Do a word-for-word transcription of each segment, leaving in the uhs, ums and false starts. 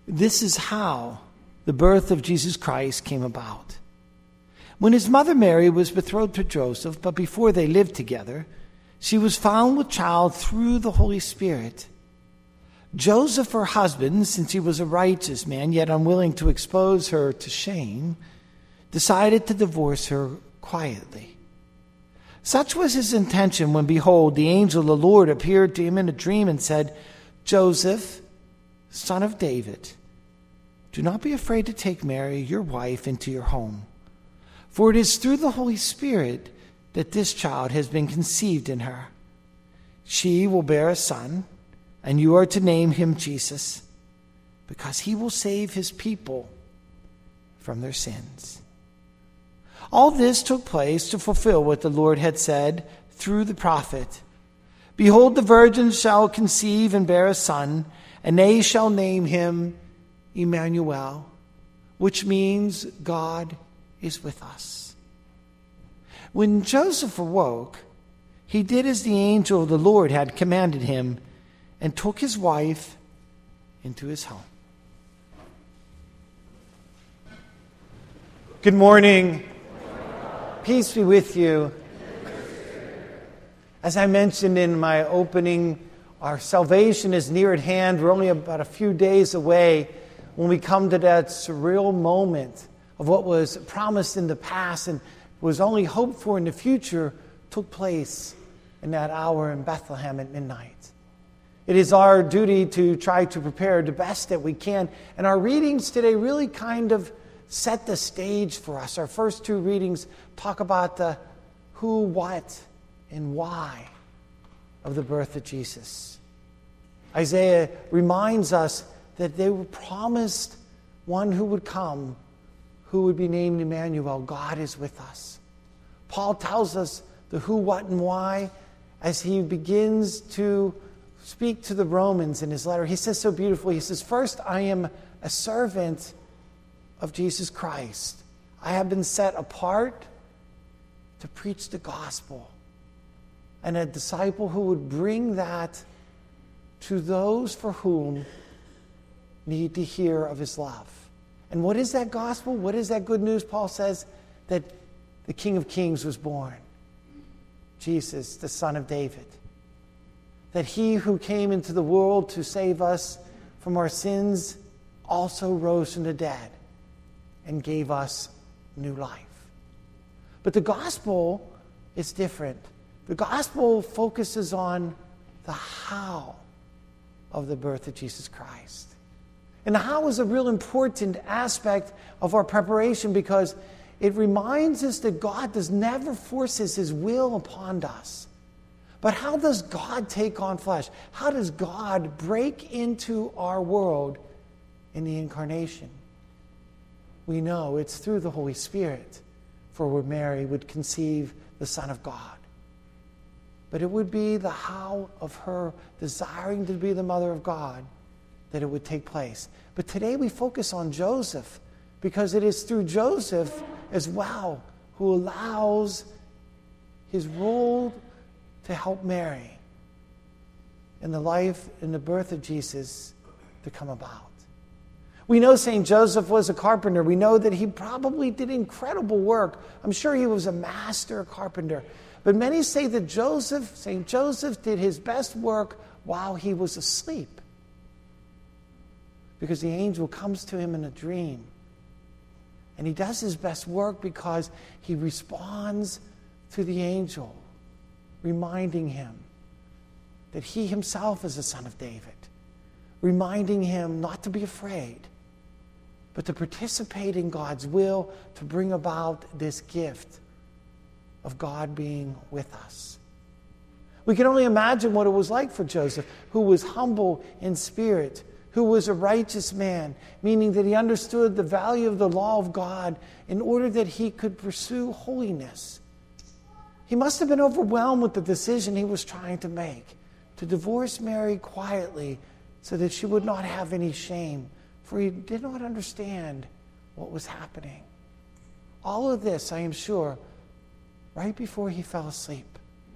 This is how the birth of Jesus Christ came about. When his mother Mary was betrothed to Joseph, but before they lived together, she was found with child through the Holy Spirit. Joseph, her husband, since he was a righteous man, yet unwilling to expose her to shame, decided to divorce her quietly. Such was his intention when, behold, the angel of the Lord appeared to him in a dream and said, Joseph, son of David, do not be afraid to take Mary, your wife, into your home. For it is through the Holy Spirit that this child has been conceived in her. She will bear a son, and you are to name him Jesus, because he will save his people from their sins. All this took place to fulfill what the Lord had said through the prophet. Behold, the virgin shall conceive and bear a son, and they shall name him Emmanuel, which means God is with us. When Joseph awoke, he did as the angel of the Lord had commanded him and took his wife into his home. Good morning. Peace be with you. As I mentioned in my opening, our salvation is near at hand. We're only about a few days away when we come to that surreal moment of what was promised in the past and was only hoped for in the future took place in that hour in Bethlehem at midnight. It is our duty to try to prepare the best that we can. And our readings today really kind of set the stage for us. Our first two readings talk about the who, what, and why of the birth of Jesus. Isaiah reminds us that they were promised one who would come, who would be named Emmanuel. God is with us. Paul tells us the who, what, and why as he begins to speak to the Romans in his letter. He says so beautifully, he says, first, I am a servant of Jesus Christ. I have been set apart to preach the gospel, and a disciple who would bring that to those for whom need to hear of his love. And what is that gospel? What is that good news? Paul says that the King of Kings was born, Jesus, the Son of David. That he who came into the world to save us from our sins also rose from the dead and gave us new life. But the gospel is different. The gospel focuses on the how of the birth of Jesus Christ. And the how is a real important aspect of our preparation because it reminds us that God does never forces his will upon us. But how does God take on flesh? How does God break into our world in the incarnation? We know it's through the Holy Spirit, for where Mary would conceive the Son of God. But it would be the how of her desiring to be the mother of God that it would take place. But today we focus on Joseph because it is through Joseph as well who allows his role to help Mary in the life and the birth of Jesus to come about. We know Saint Joseph was a carpenter. We know that he probably did incredible work. I'm sure he was a master carpenter. But many say that Joseph, Saint Joseph did his best work while he was asleep. Because the angel comes to him in a dream. And he does his best work because he responds to the angel, reminding him that he himself is a son of David, reminding him not to be afraid, but to participate in God's will to bring about this gift of God being with us. We can only imagine what it was like for Joseph, who was humble in spirit, who was a righteous man, meaning that he understood the value of the law of God in order that he could pursue holiness. He must have been overwhelmed with the decision he was trying to make, to divorce Mary quietly so that she would not have any shame, for he did not understand what was happening. All of this, I am sure, right before he fell asleep.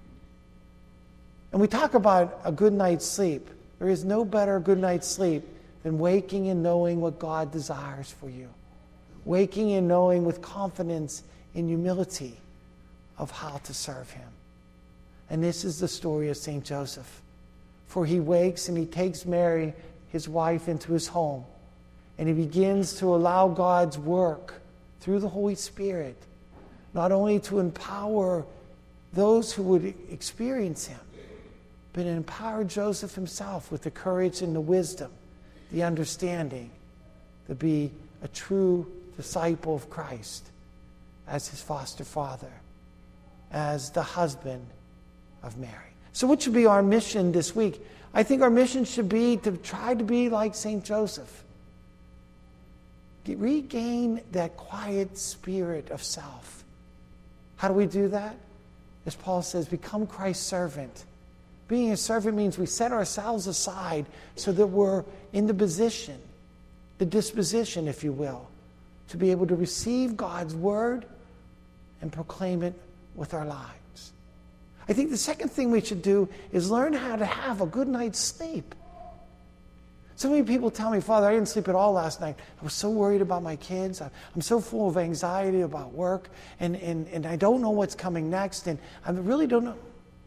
And we talk about a good night's sleep. There is no better good night's sleep than waking and knowing what God desires for you. Waking and knowing with confidence and humility of how to serve him. And this is the story of Saint Joseph. For he wakes and he takes Mary, his wife, into his home. And he begins to allow God's work through the Holy Spirit, not only to empower those who would experience him, but empower Joseph himself with the courage and the wisdom, the understanding to be a true disciple of Christ as his foster father, as the husband of Mary. So what should be our mission this week? I think our mission should be to try to be like Saint Joseph. Regain that quiet spirit of self. How do we do that? As Paul says, become Christ's servant. Being a servant means we set ourselves aside so that we're in the position, the disposition, if you will, to be able to receive God's word and proclaim it with our lives. I think the second thing we should do is learn how to have a good night's sleep. So many people tell me, Father, I didn't sleep at all last night. I was so worried about my kids. I'm so full of anxiety about work, and, and, and I don't know what's coming next, and I really don't know.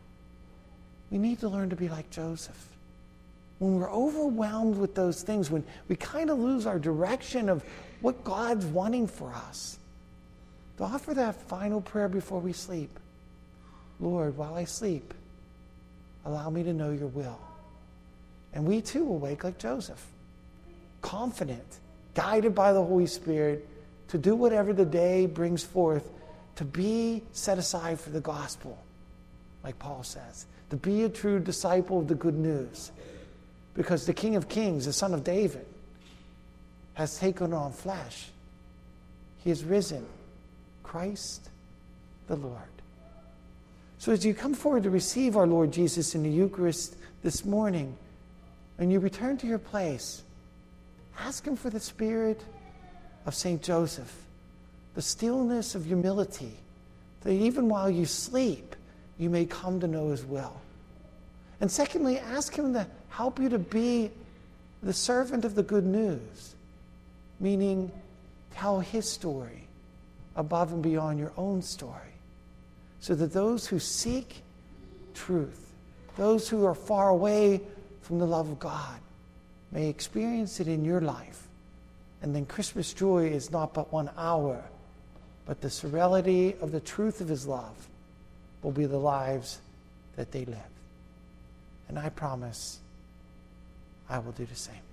We need to learn to be like Joseph. When we're overwhelmed with those things, when we kind of lose our direction of what God's wanting for us, to offer that final prayer before we sleep. Lord, while I sleep, allow me to know your will. And we too will wake like Joseph, confident, guided by the Holy Spirit to do whatever the day brings forth, to be set aside for the gospel, like Paul says, to be a true disciple of the good news. Because the King of Kings, the Son of David, has taken on flesh. He is risen, Christ the Lord. So as you come forward to receive our Lord Jesus in the Eucharist this morning, and you return to your place, ask him for the spirit of Saint Joseph, the stillness of humility, that even while you sleep, you may come to know his will. And secondly, ask him to help you to be the servant of the good news, meaning tell his story above and beyond your own story, so that those who seek truth, those who are far away from the love of God, may experience it in your life. And then Christmas joy is not but one hour, but the serenity of the truth of his love will be the lives that they live. And I promise I will do the same.